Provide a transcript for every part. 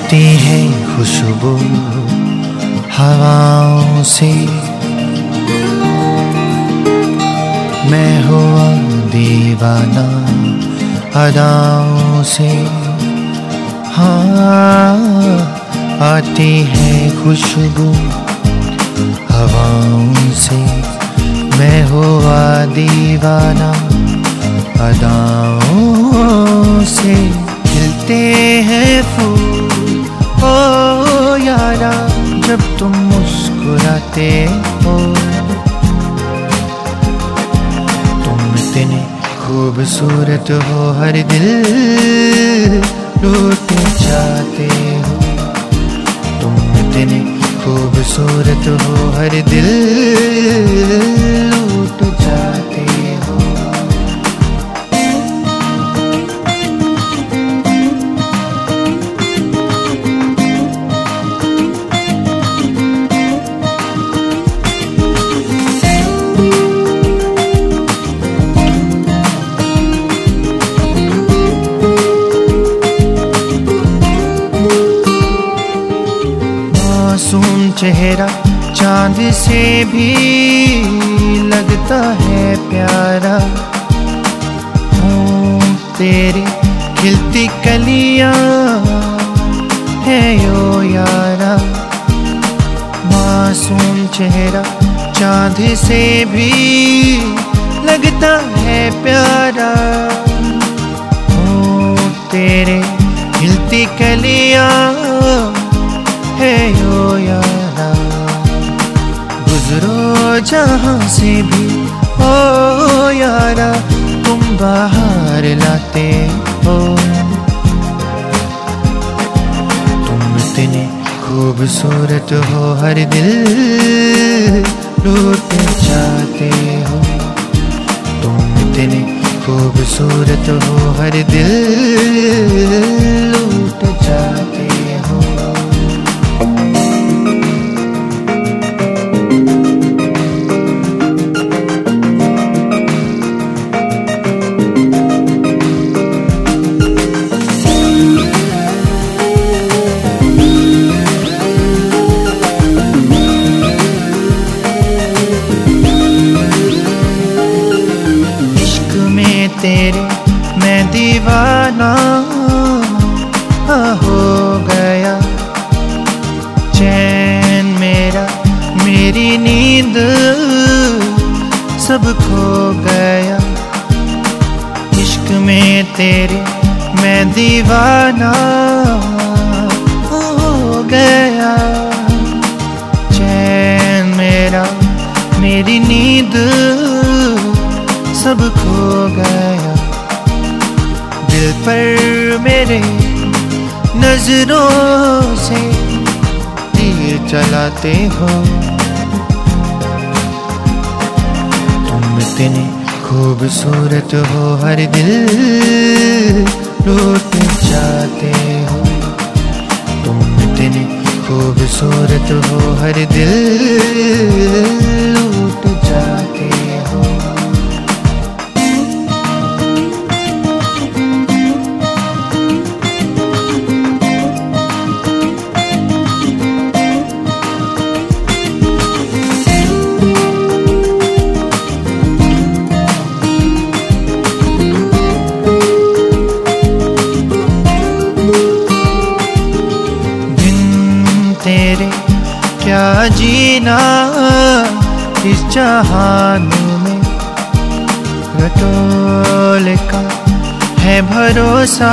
आती है खुशबू हवाओं से, मैं हुआ दीवाना अदाओं से। हाँ, आती है खुशबू हवाओं से, मैं हुआ दीवाना अदाओं से। खिलते हैं फूल ओ यारा जब तुम मुस्कुराते हो, तुम इतने खूबसूरत हो हर दिल लूट जाते हो। तुम इतने खूबसूरत हो हर दिल लूट जाते हो। मासूम चेहरा चांद से भी लगता है प्यारा, तेरी खिलती कलियां है यो यारा। मासूम चेहरा चांद से भी लगता है प्यारा, तेरे खिलती कलियां है यो यारा। गुजरो जहां से भी ओ यारा, तुम बाहर लाते हो। तुम इतने खूबसूरत हो हर दिल लूट जाते हो। तुम इतने खूबसूरत हो हर दिल लूट जाते हो। तेरे मैं दीवाना हो गया, चैन मेरा मेरी नींद सब खो गया। इश्क में तेरे मैं दीवाना हो गया, चैन मेरा मेरी नींद सब खो गया। दिल पर मेरे नजरों से तीर चलाते हो। तुम इतने खूबसूरत हो हर दिल लूट जाते हो। तुम इतने खूबसूरत हो हर दिल लूट जाते हो। तेरे क्या जीना इस जहान में, रटोल का है भरोसा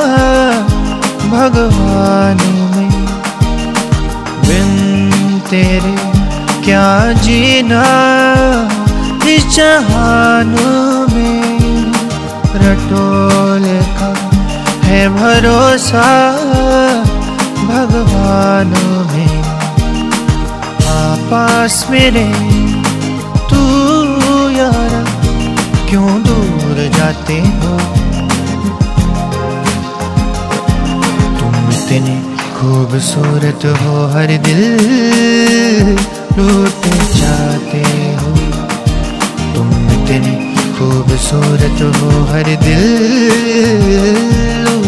भगवान में। बिन तेरे क्या जीना इस जहान में, रटोल का है भरोसा भगवान में। पास मेरे तू यारा क्यों दूर जाते हो। तुम इतने खूबसूरत हो हर दिल लूट जाते हो। तुम इतने खूबसूरत हो हर दिल